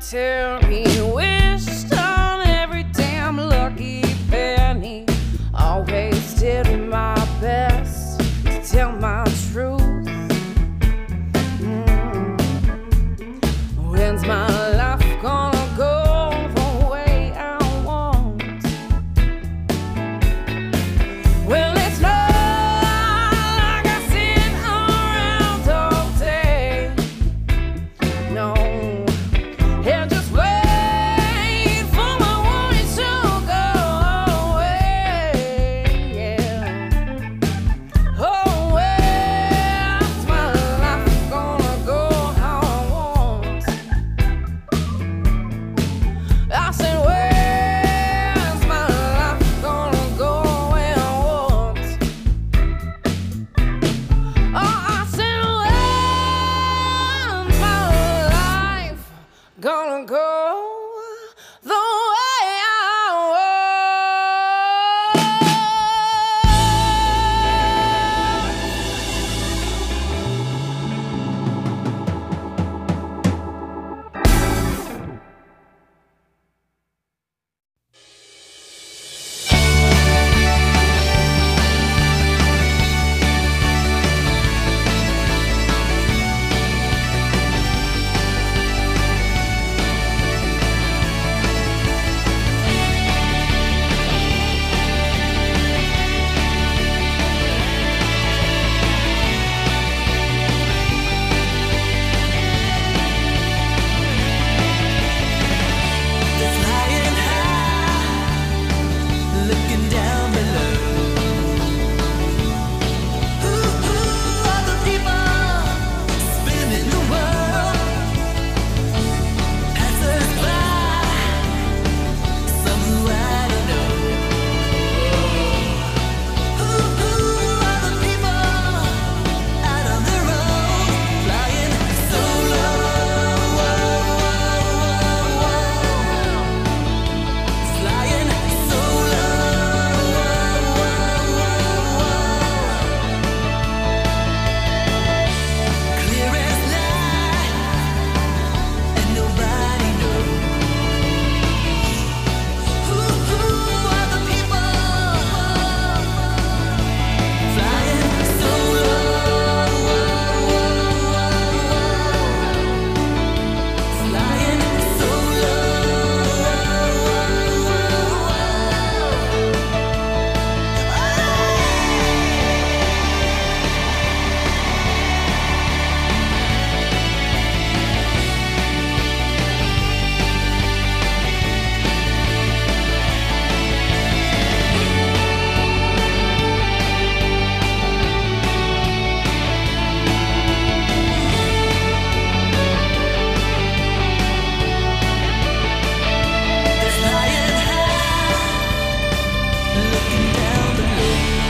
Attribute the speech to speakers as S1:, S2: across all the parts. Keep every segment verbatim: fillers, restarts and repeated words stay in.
S1: solitary, wished on every damn lucky penny. Always did my best to tell my truth. Mm. When's my life gonna go the way I want? Well, it's not like I sit around all day. No. And just wait for my worries to go away, yeah. Oh, where's my life gonna go how I want? I said, where's my life gonna go where I want? Oh, I said, where's my life gonna go the way I want?
S2: Flying high, looking down below. Who, who are the people spinning the world? Passers by, some who I don't know. Who, who are the people out on their own, flying so low? Flying so low, clear as night, and nobody knows. Who, who are the people flying so low, flying so They're flying high, looking down below.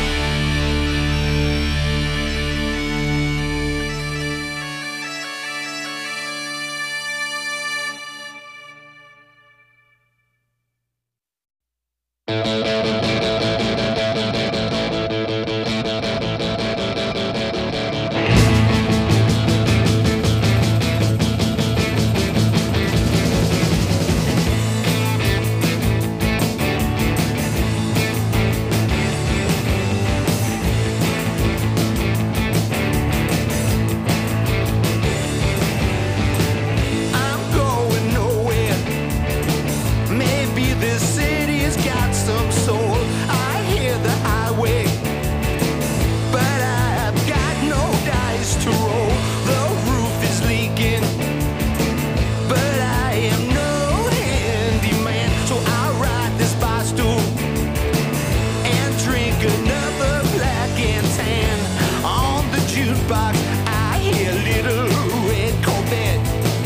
S2: I'm going nowhere. Maybe this city's got some soul. I hear the highway, but I've got no dice to roll. The roof is leaking, but I am no handyman, so I'll ride this bar stool and drink another black and tan. On the jukebox, I hear Little Red Corvette.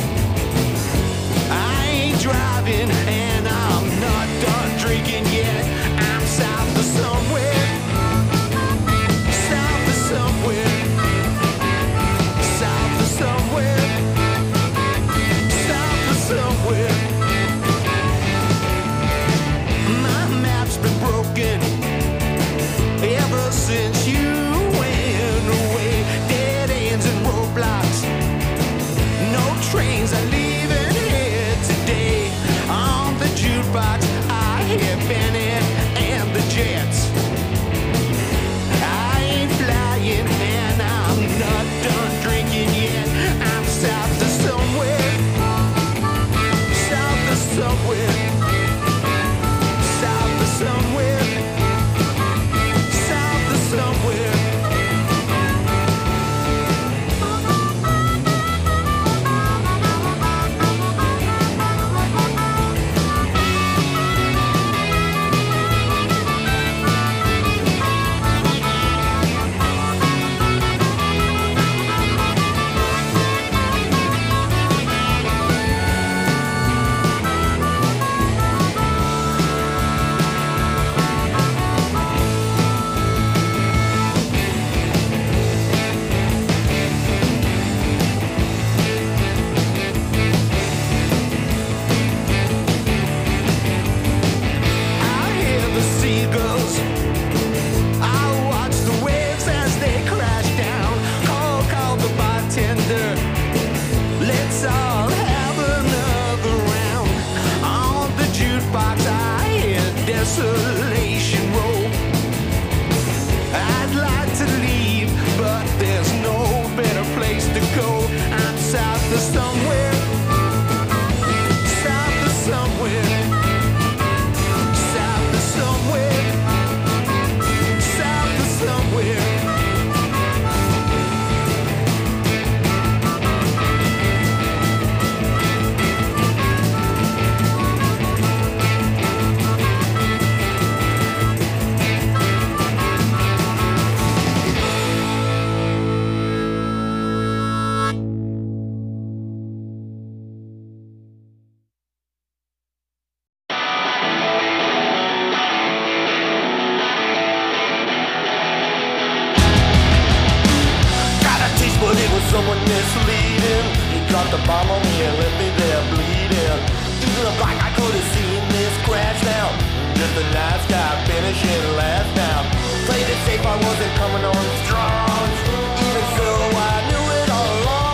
S2: I ain't driving and I'm not done drinking yet. I'm south of somewhere, south of somewhere, south of somewhere, south of somewhere. My map's been broken ever since you went away. Dead south of somewhere, south of somewhere, south of somewhere, south of somewhere. But it was someone misleading. He dropped a bomb on me and left me there bleeding. Even looked like I could have seen this crash now. Just the night sky finishing last now. Played it safe, I wasn't coming on strong. Even so, I knew it all along.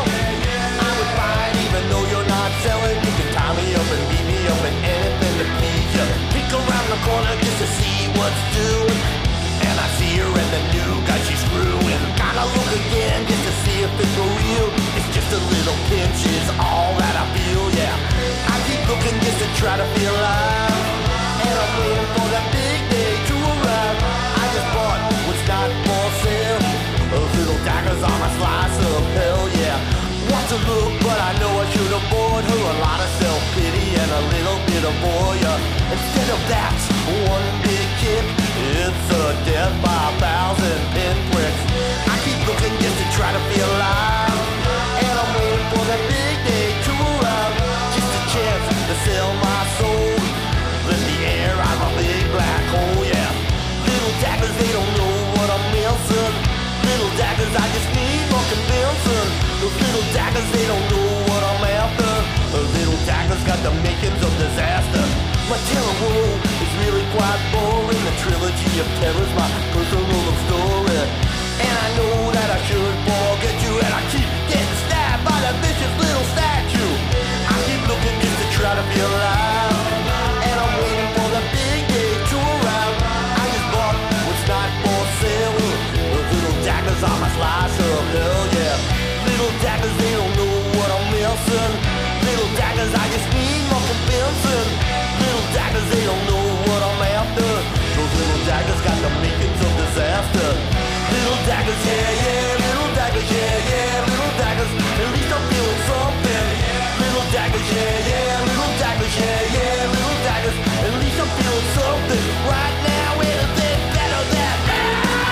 S2: I would fight even though you're not selling. You can tie me up and beat me up and anything to please you. Peek around the corner just to see what's doing. And I see her and the new guy she's screwing. Gotta look again just to see if it's for real. It's just a little pinch is all that I feel, yeah. I keep looking just to try to feel alive. And I'm waiting for that big day to arrive. I just bought what's not for sale. Those little daggers on my slice of hell, yeah. Want to look, but I know I should avoid her. A lot of self-pity and a little bit of voyeur. Instead of that, one big kick, it's a death by a thousand pinpricks. I keep looking just to try to feel alive. And I'm waiting for that big day to arrive. Just a chance to sell my soul. Let the air out of a big black hole, yeah. Little daggers, they don't know what I'm missing. Little daggers, I just need more convincing. Those little daggers, they don't know what I'm after. The little daggers got the makings of disaster. My terror world is really quite boring. The trilogy of terror's my personal love story. And I know that I should forget you. And I keep getting stabbed by that vicious little statue. I keep looking just to try to feel alive. And I'm waiting for the big day to arrive. I just bought what's not for sale. Those little daggers on my slice of hell, yeah. Little daggers, they don't know what I'm missing. Little daggers, I just need more convincing. Little daggers, they don't know what I'm after. Those little daggers got the makings of disaster. Little daggers, yeah, yeah. Little daggers, yeah, yeah. Little daggers, at least I'm feeling something. Little daggers, yeah, yeah. Little daggers, yeah, yeah. Little daggers, at least I'm feeling something. Right now, anything better than that.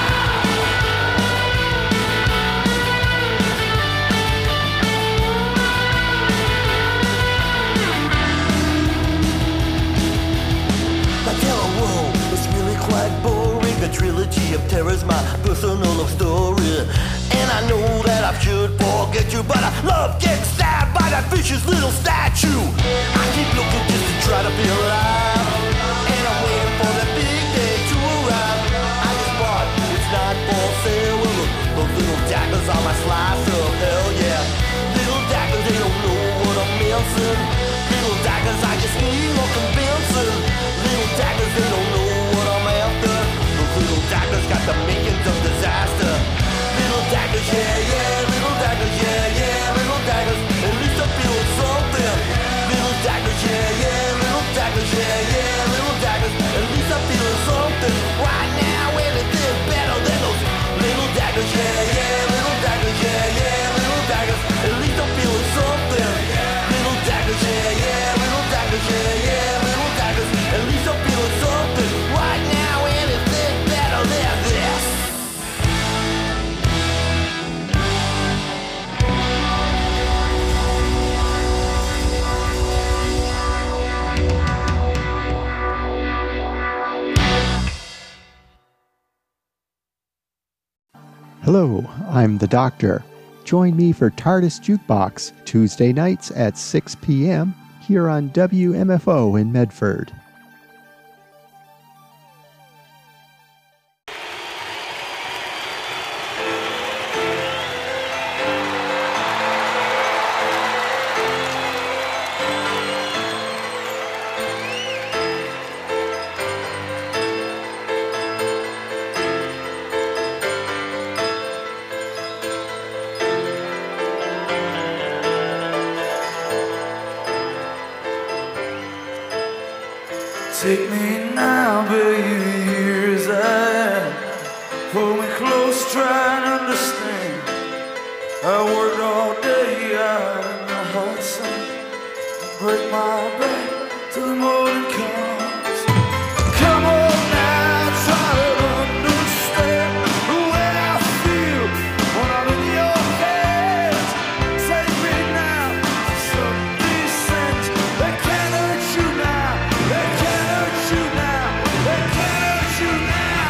S2: Quite boring, a trilogy of terror's my personal love story. And I know that I should forget you, but I love getting stabbed by that vicious little statue. I keep looking just to try to feel alive. And I'm waiting for that big day to arrive. I just bought it's not for sale. Those little daggers on my slice of hell, yeah. Little daggers, they don't know what I'm missing. Little daggers, I just need more convincing. Little daggers, they don't know what I'm after. Those little daggers got the makings of disaster. Little daggers, yeah, yeah. Little daggers, yeah, yeah. Little daggers, at least I'm feeling something. Little daggers, yeah, yeah. Little daggers, yeah, yeah. Little daggers, at least I'm feeling something. Right now, anything better than those little daggers, yeah, yeah. Little daggers, yeah, yeah. Little daggers, at least I'm feeling something. Little daggers, yeah, yeah. Little daggers, yeah, yeah. Little daggers, at least I'm feeling something. Right now, anything better than this.
S3: Hello, I'm the Doctor. Join me for TARDIS Jukebox, Tuesday nights at six p.m. here on W M F O in Medford.
S4: Take me now, baby, here's I am. Hold me close, try and understand. I worked all day out in the hot sun. Break my back till the morning comes. Come on now, try to understand the way I feel when I'm in your hands. Take me now to some descent. They can't hurt you now. They can't hurt you now. They can't hurt you now.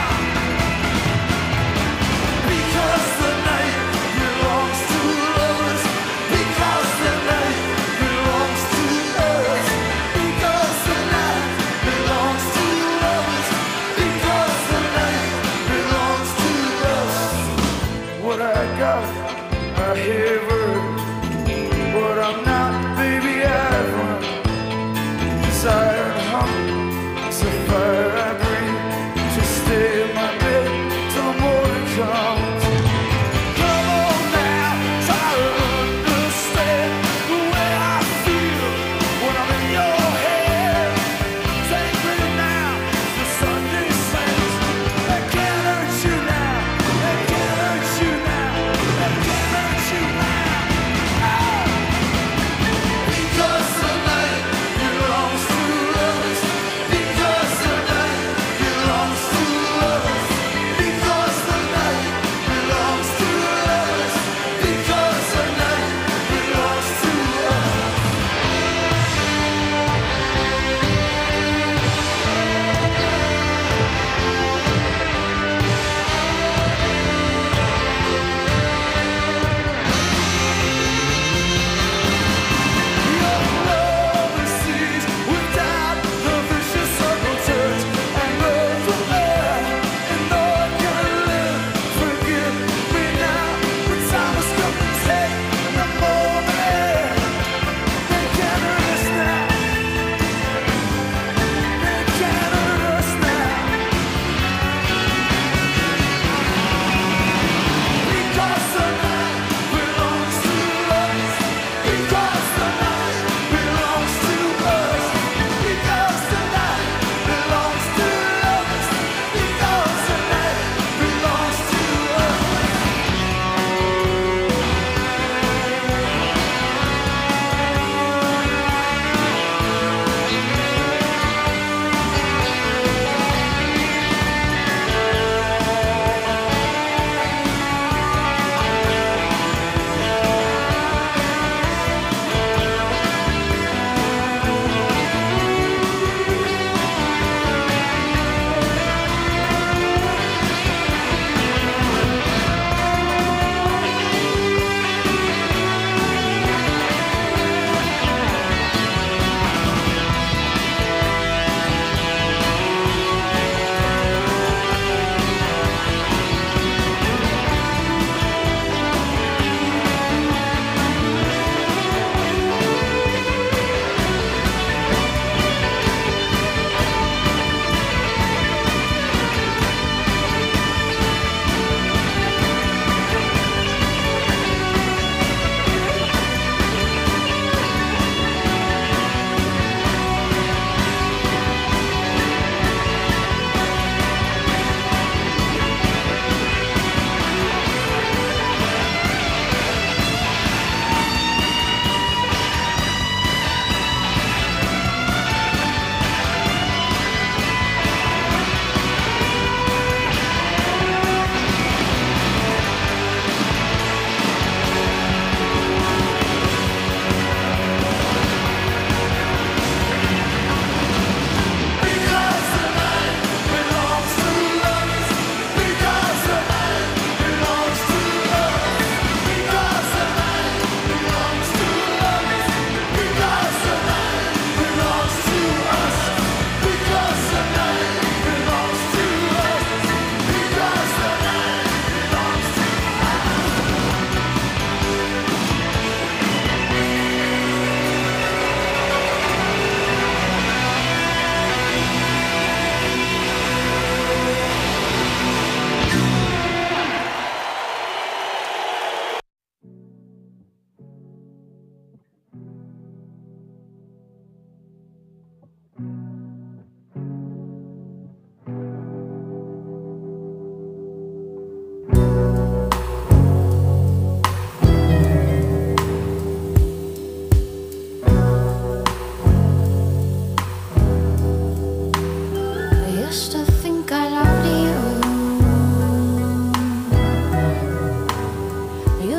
S4: Because the night belongs to lovers. Because the night belongs to us. Because the night belongs to lovers. Because the night belongs to us. What I got, I have earned. What I'm not, baby, I've run. Desire and hunger, it's a fire I breathe. To stay in my bed till the morning comes. Come on now, try to understand the way I feel when I'm in your head. Take me now, the sun descends. They can't hurt you now. They can't hurt you now. They can't hurt you now. Ah. Because the night belongs to us. Because the night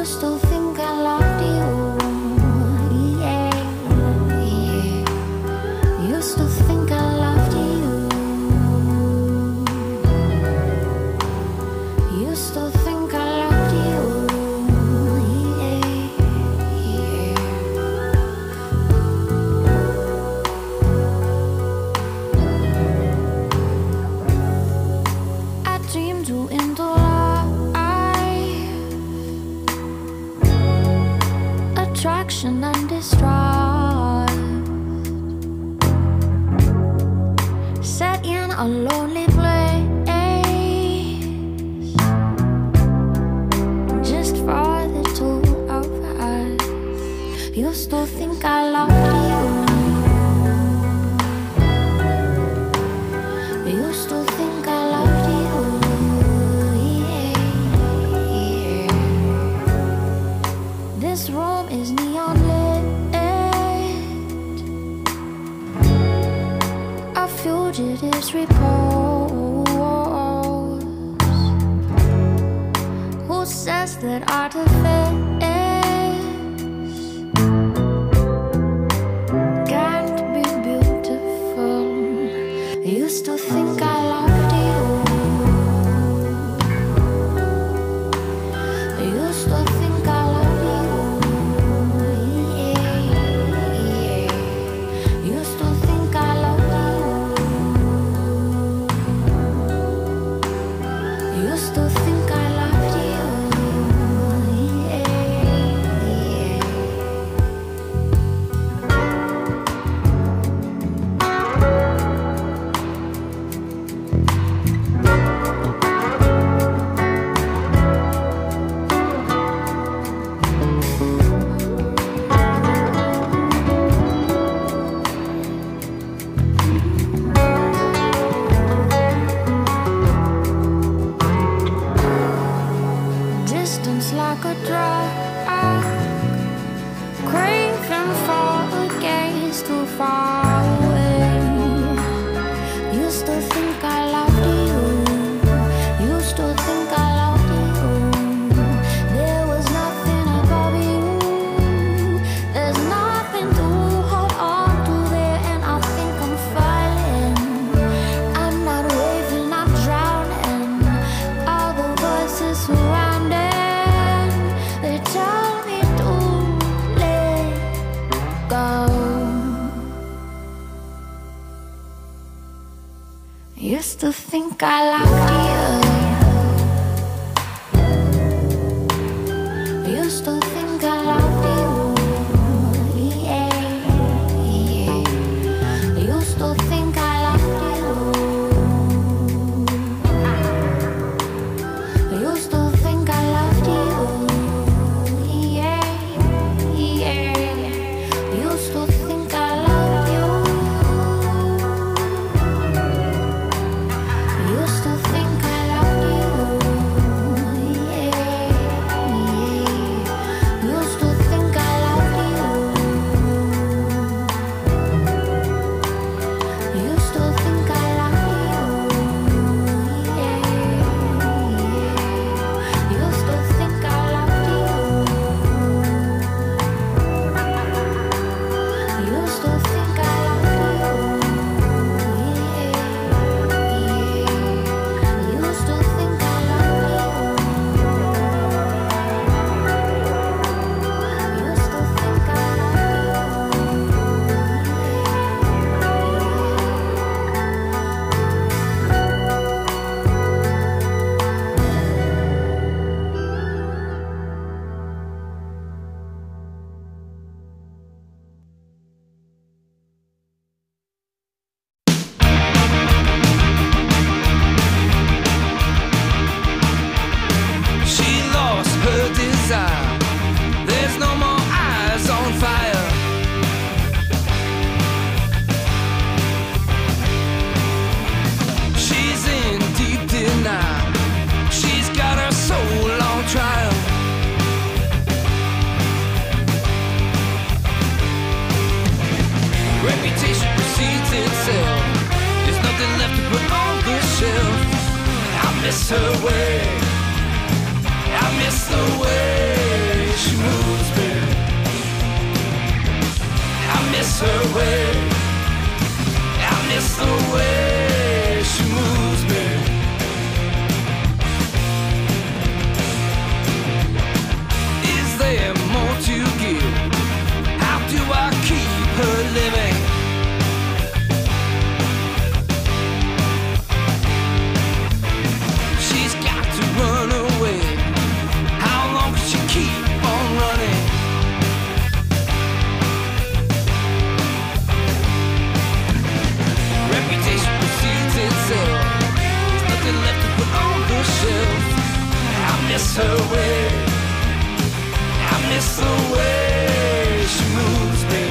S5: used to think I loved you, yeah, yeah. Used to think I loved you. Used to think I loved you, yeah, yeah. I dreamed you into life, attraction and distrust, set in a lonely place, just for the two of us. Used to think I loved you. Used to think I loved you, yeah, yeah. This room is neon lit, a fugitive's repose. Who says that artifice can't be beautiful? Used to think I loved you. Used to think I loved you, yeah, yeah. Used to think I loved you. Used to think I loved you, yeah, yeah. Distance like a drug, craving for a gaze too far away. Used to think I loved you. Used to think I loved you. There was nothing above you. There's nothing to hold on to there, and I think I'm falling. I'm not waving, I'm drowning. All the voices surrounding, they tell me to let go. Used to think I loved you. Used to think I loved you, yeah, yeah. Used to think I loved you. Used to think I loved you, yeah, yeah. Used to think I loved you. Used to think I loved you, yeah, yeah. Used to think I loved you. Used to think I loved you, yeah, yeah. Used to think I loved you. Used to think I loved you, yeah, yeah. Used to think I loved you. Used to think I
S2: She lost her desire. There's no more eyes on fire. She's in deep denial. She's got her soul on trial. Reputation precedes itself. There's nothing left to put on the shelf. I miss her way. I miss the way. her way. I miss the way she moves me. Is there more to give? How do I keep her living? She's got to run away. How long can she keep on running? Reputation precedes itself. There's nothing left to put on the shelf. I miss her way. I miss the way she moves me.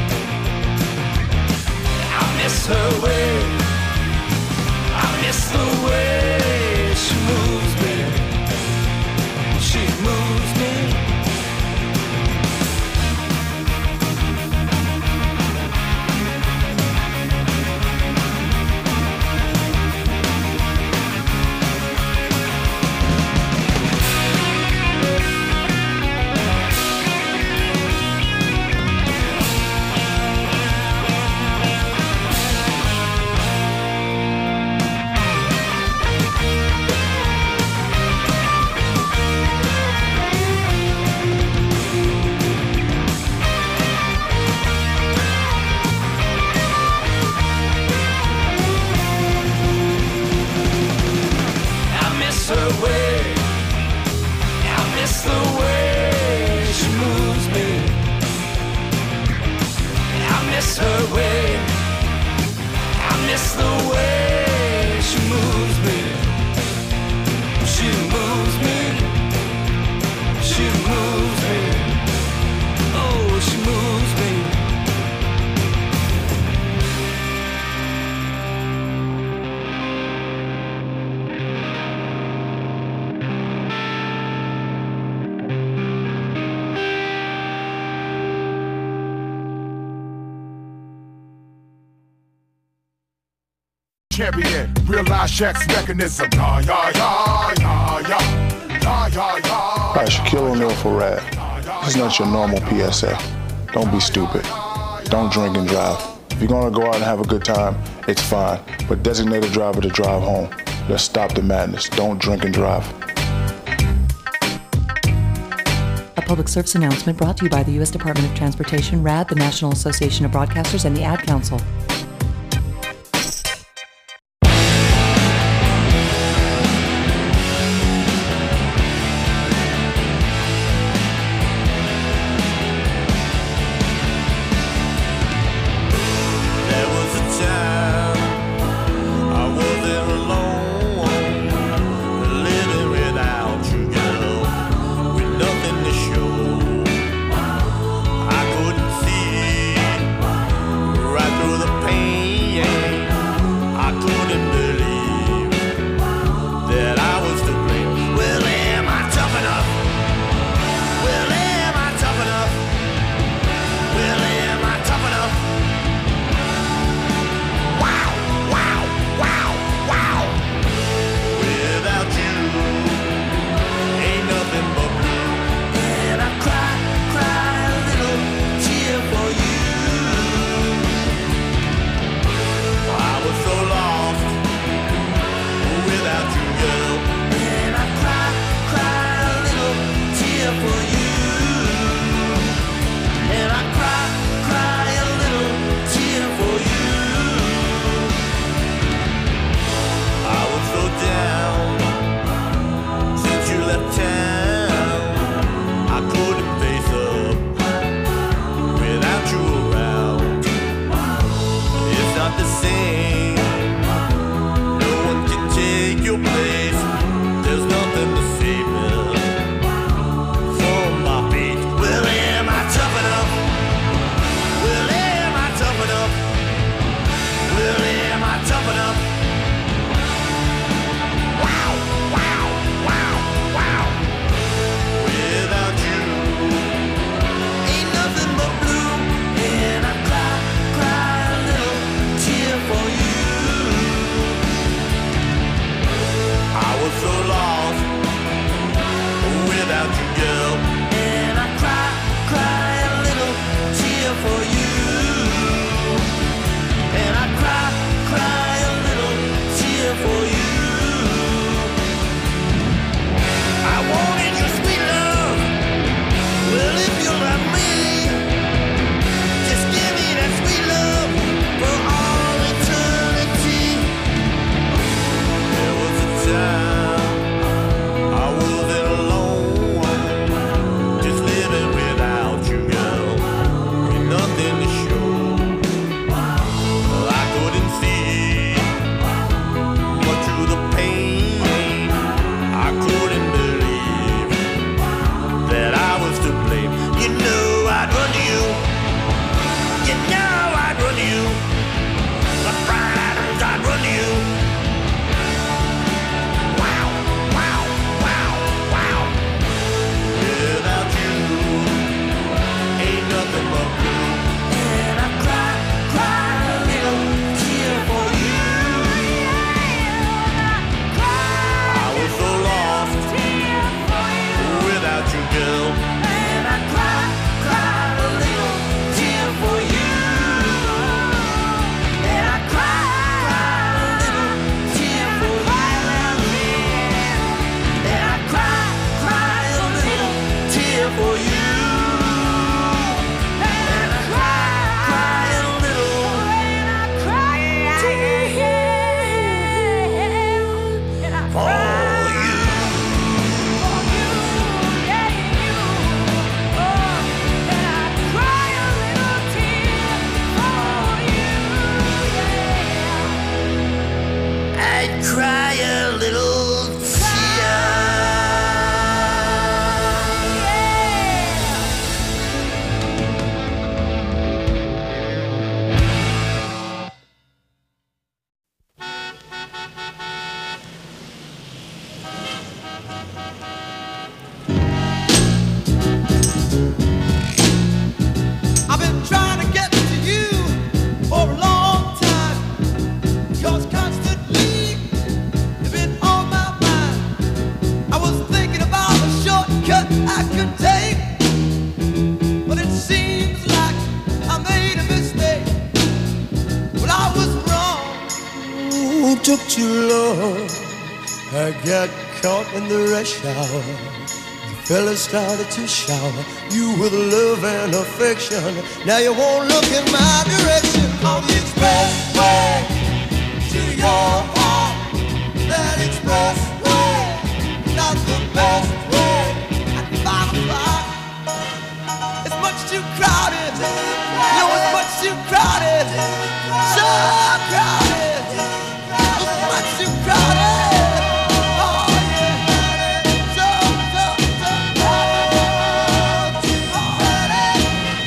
S2: I miss her way. I miss the way she moves me. She moves me.
S6: Champion, realize Shaq's mechanism. Yeah, yeah, yeah, yeah, yeah, yeah, yeah, yeah.
S7: All right, Shaquille O'Neal for Rad. This is not your normal P S A. Don't be stupid. Don't drink and drive. If you're gonna go out and have a good time, it's fine. But designate a driver to drive home. Let's stop the madness. Don't drink and drive.
S8: A public service announcement brought to you by the U S Department of Transportation, RAD, the National Association of Broadcasters, and the Ad Council.
S4: There's nothing to save me from took too long. I got caught in the rush hour. The fella started to shower you with love and affection. Now you won't look in my direction. On the expressway to your heart. That expressway, not the best way. At five o'clock, it's much too crowded. No, it's much too crowded. So crowded. It's much too crowded. Oh yeah. So, so, so crowded. Too crowded.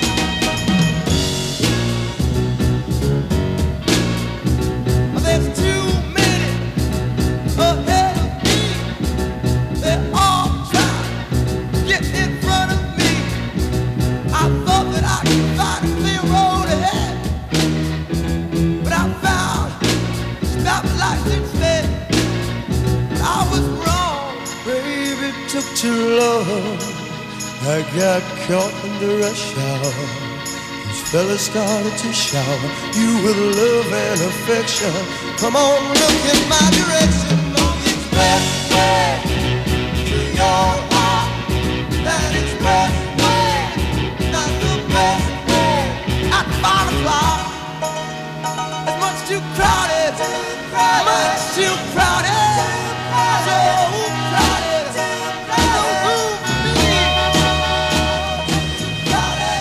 S4: There's too many ahead of me. They're all trying to get in front of me. I thought that I could find a clear road ahead, but I found stoplights instead. But I was wrong, baby, it took too long. I got caught in the rush hour. These fellas started to shower you with love and affection. Come on, look in my direction. On the expressway to your heart. That expressway, not the best way. At five o'clock, it's much too crowded. Much too crowded. So crowded. No room for me. Too crowded.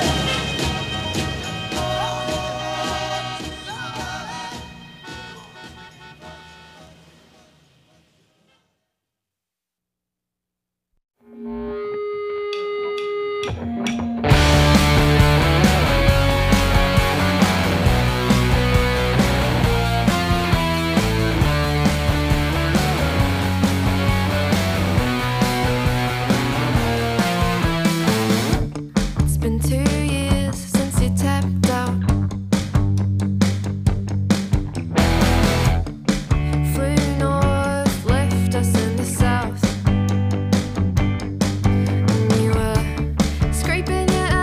S5: It's been two years since you tapped out. Flew north, left us in the south. And you were scraping your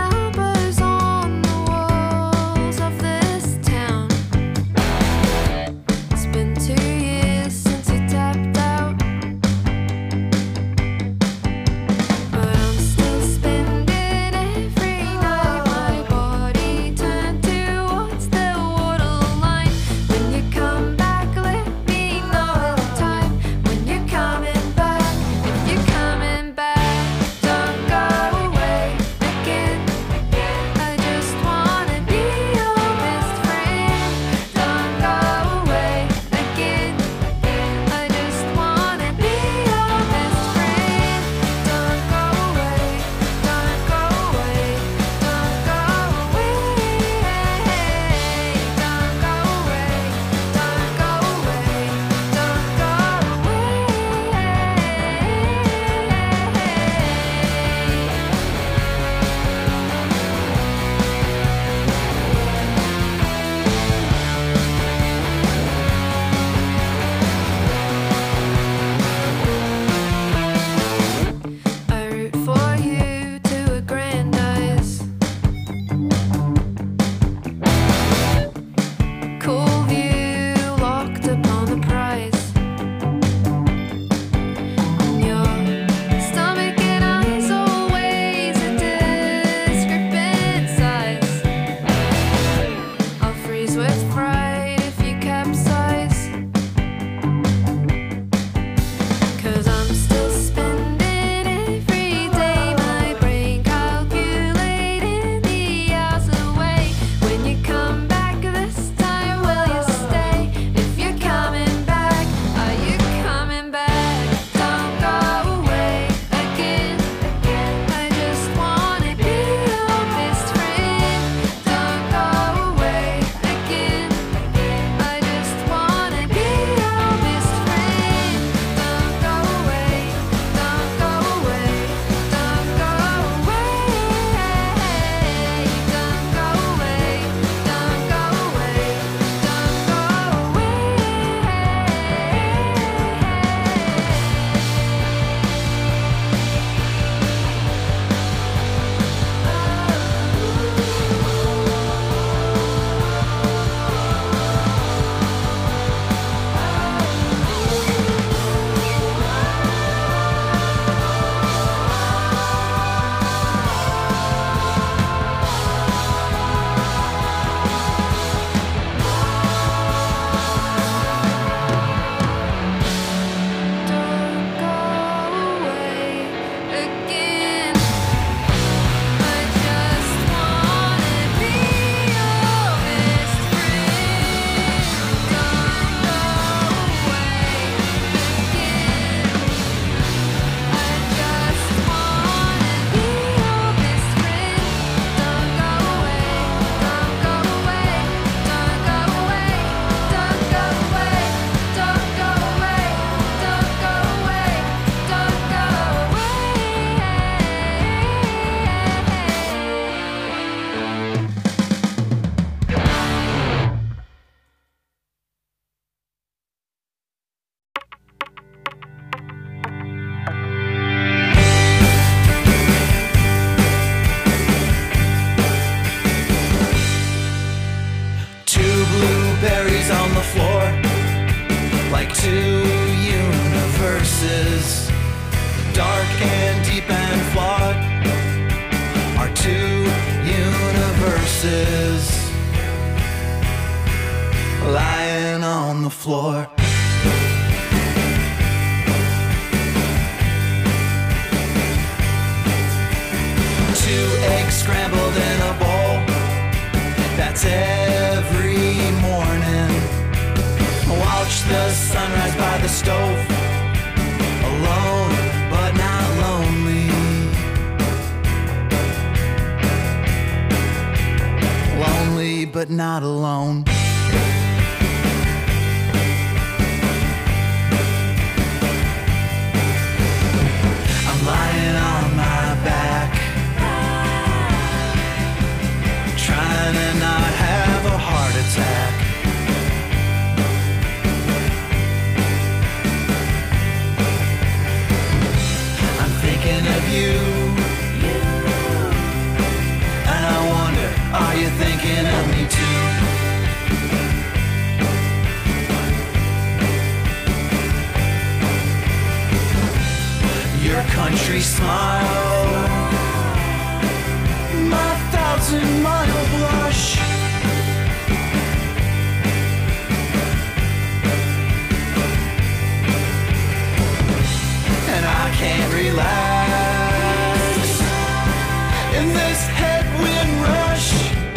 S4: corpses lying on the floor. Two eggs scrambled in a bowl, that's every morning. Watch the sunrise by the stove, alone but not lonely. Lonely but not alone. I'm lying on my back, trying to not have a heart attack. I'm thinking of you, and I wonder, are you thinking of me too? Your country smile, my thousand mile blush. And I can't relax in this headwind rush.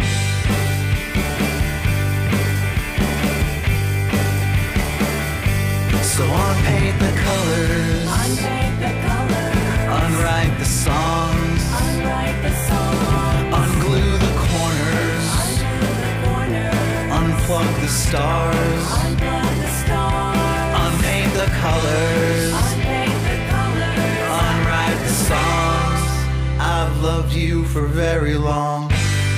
S4: So unpaint the colors, unpaint the colors, unwrite the songs, unwrite the songs, unglue the corners, undo the corners, unplug the stars, unplug the stars, unpaint the colors, unpaint the colors, unwrite the songs. I've loved you for very long.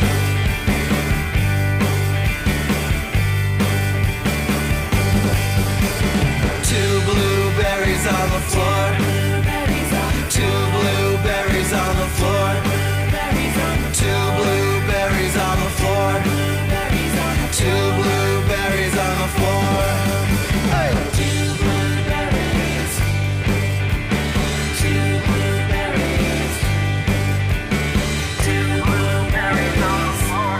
S4: Two blueberries on the floor, two blueberries on the floor, two blueberries on the floor, two blueberries on the floor. Hey! Two blueberries, two blueberries, two blueberries on the floor.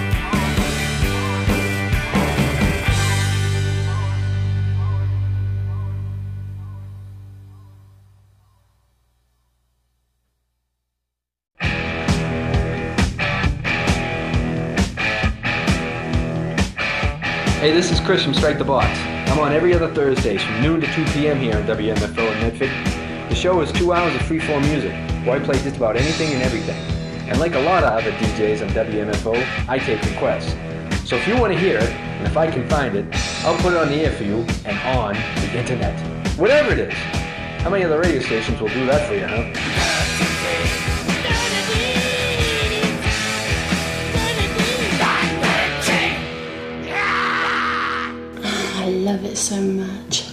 S9: Hey, this is Chris from Strike the Box. I'm on every other Thursdays from noon to two p.m. here on W M F O in Medford. The show is two hours of freeform music, where I play just about anything and everything. And like a lot of other D Js on W M F O, I take requests. So if you want to hear it, and if I can find it, I'll put it on the air for you and on the internet. Whatever it is. How many other radio stations will do that for you, huh?
S10: I love it so much.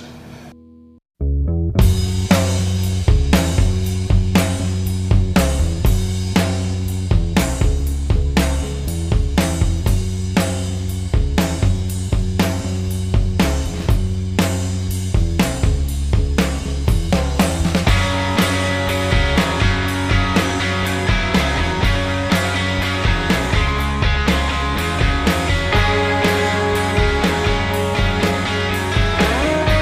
S5: Thank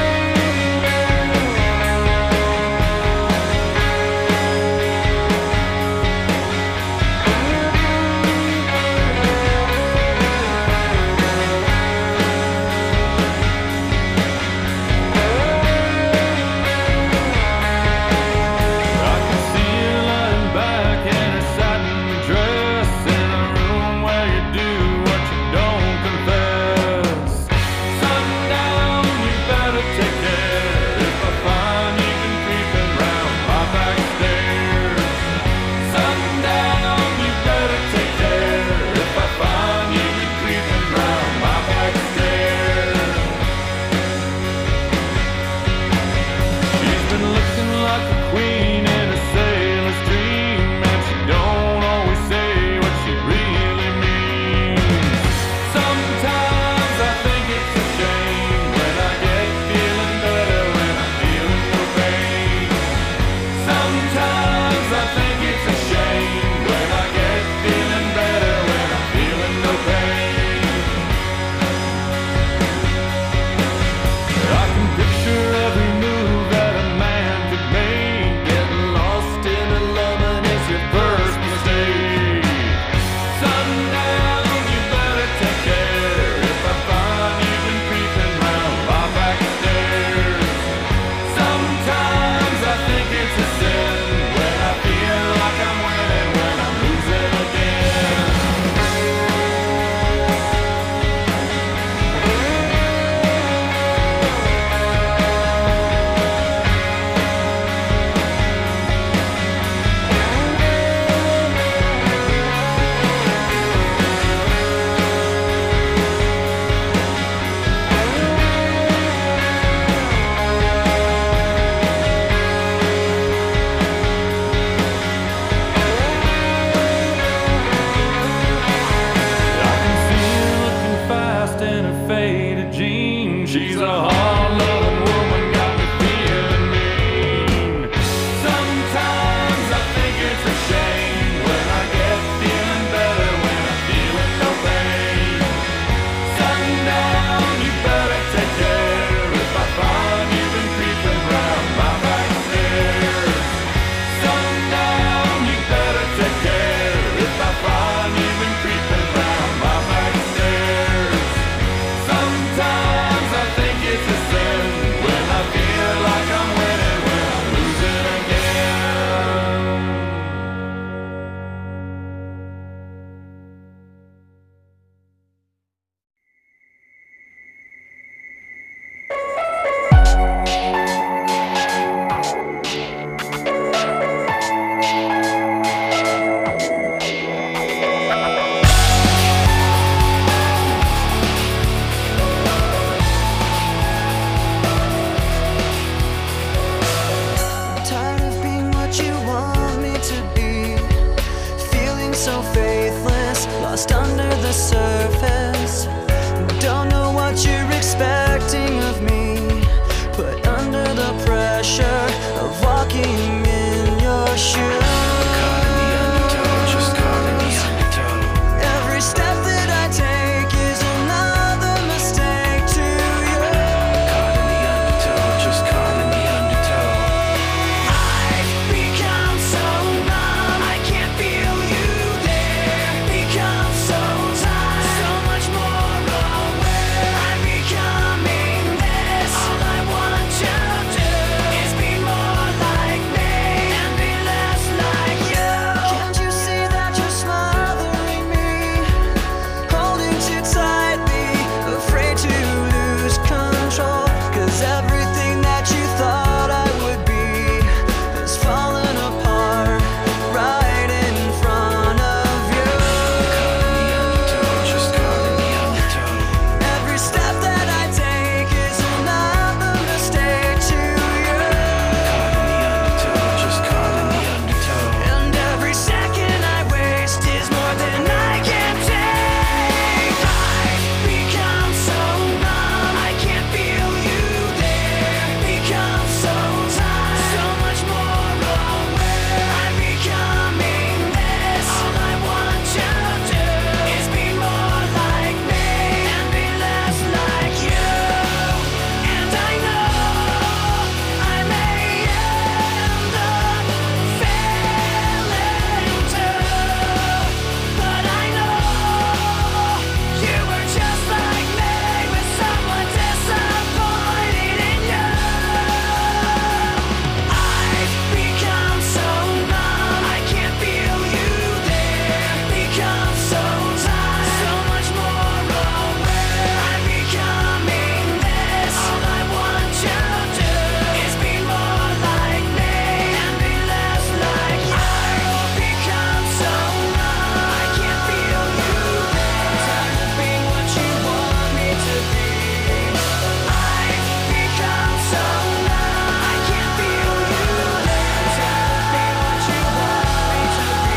S11: so faithless, lost under the surface. Don't know what you're expecting of me, put under the pressure of walking in your shoes. Caught in the undertow, just caught in the undertow. Every step that I take is another mistake to you. Caught in the undertow, just caught in the undertow. I've become so numb, I can't feel you there. Become so tired, so much more aware. I'm becoming this. All I want you to do is be more like me and be less like you. Can't you see that you're smothering me, holding too tightly, afraid to lose control? 'Cause everything that you thought I would be has fallen apart right in front of you. Caught in the undertow, just caught in the undertow. Every step that I take is another mistake to you. Caught in the undertow, just caught in the undertow. And every second I waste is more than I can take. I've become so numb, I can't feel you there. Become so tired, so much more aware. I'm becoming this. All I want you to do is be more like me and be less like you. And I know I may end up failing too, but I know you were just like me, with someone disappointed in you. I've become so numb, I can't feel you there. Become so tired, so much more aware. I'm becoming this. All I want you to do is be more like me and be less like you. I've become so numb, I can't feel you there. Time to be what you want me to be. I've become so numb, I can't feel you there. Time to be what you want me to be.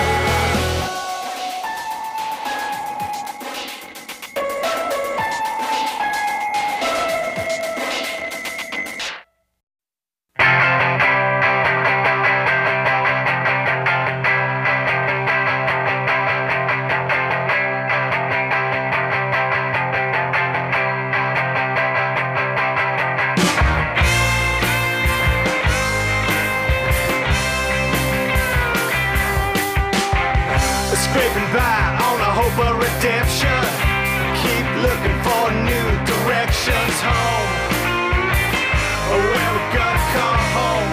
S2: Scraping by on the hope of redemption. Keep looking for new directions home. Or where we're gonna come home.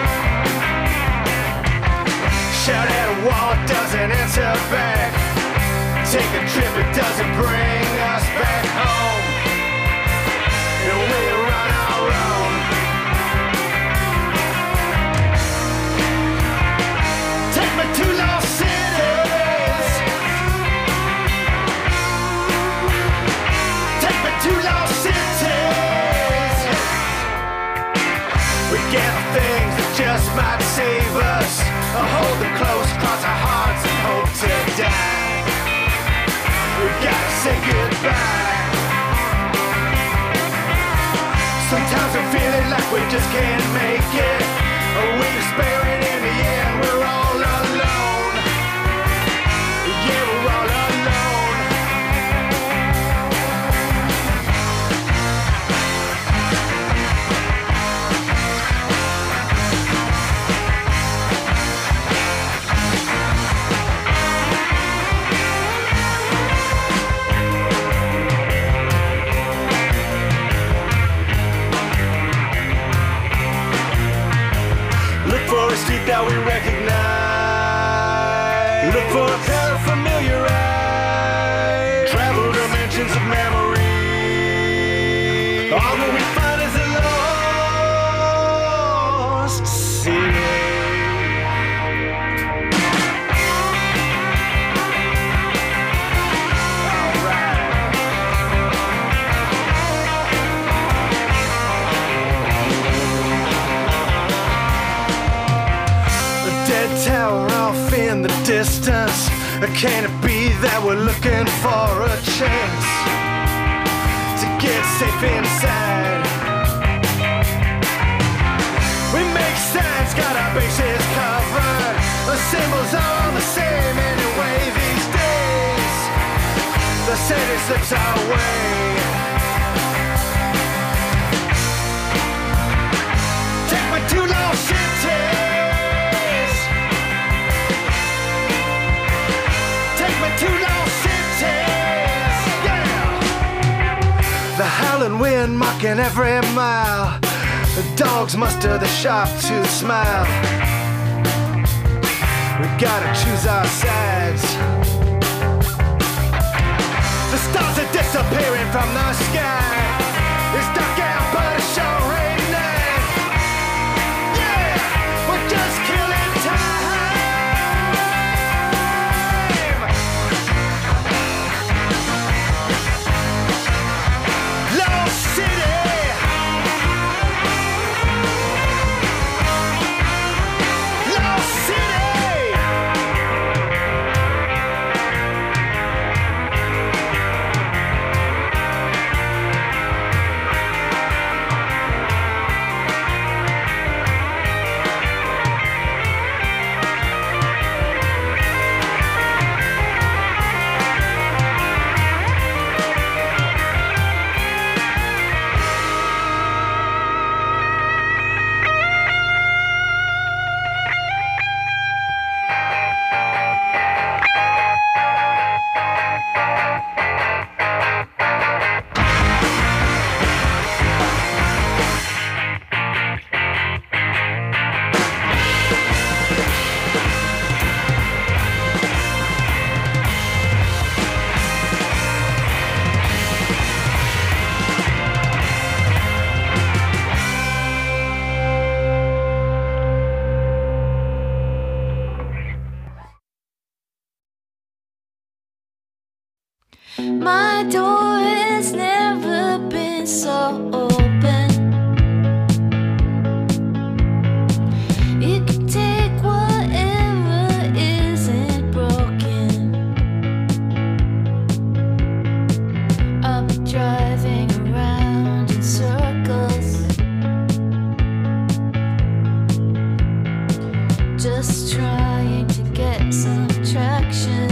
S2: Shout at a wall, it doesn't answer back. Take a trip, it doesn't bring us back home. And we run our own. Take me to lost cities. Take me to lost cities. We gather things that just might save us. Or hold them close, cross our hearts and hope to die. We gotta say goodbye. Sometimes we're feeling like we just can't make it. Or we despair and in the end we're all alone. Yeah, we're all alone. Look for a street that we recognize. Look for a pair of familiar eyes. Travel dimensions of memory. All that we find is a lost city. Tower off in the distance,
S4: Can it be that we're looking for a chance to get safe inside? We make signs, got our bases covered. The symbols are all the same anyway these days. The city slips our way. Take me to Lost Cities. Take me to Lost Cities. Yeah. The howling wind mocking every mile. The dogs muster the sharp to smile. We gotta choose our sides. The stars are disappearing from the sky. It's dark out, but it's sure rain night. Yeah, we're just killing time. Lost City.
S5: My door has never been so open. You can take whatever isn't broken. I'll be driving around in circles, just trying to get some traction.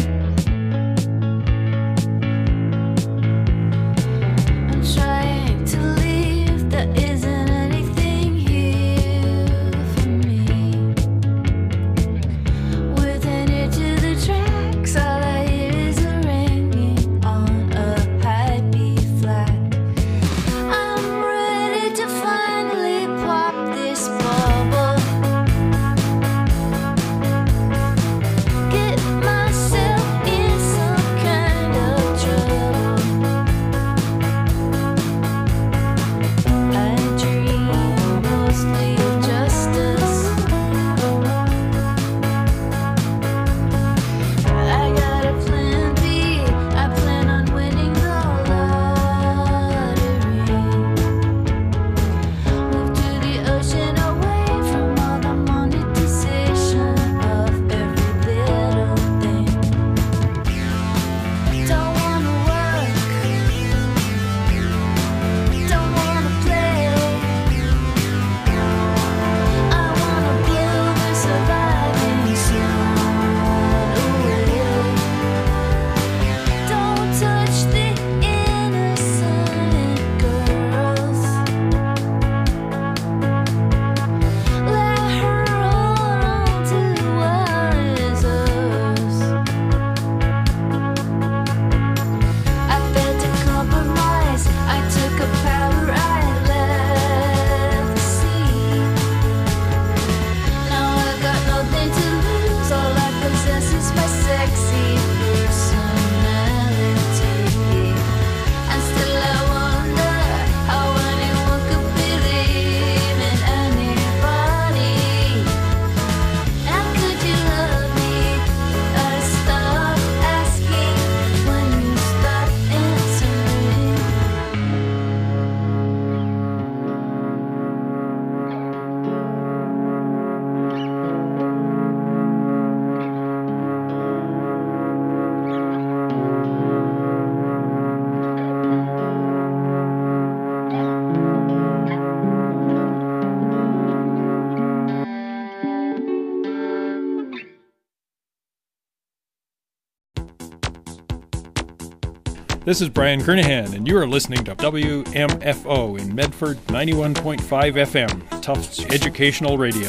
S12: This is Brian Kernahan, and you are listening to W M F O in Medford, ninety-one point five F M, Tufts Educational Radio.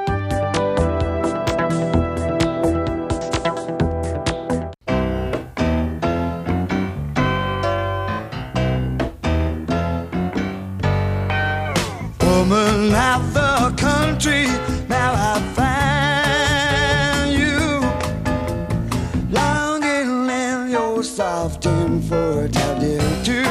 S4: Woman of the country, now I find you longing in your soft and fertile to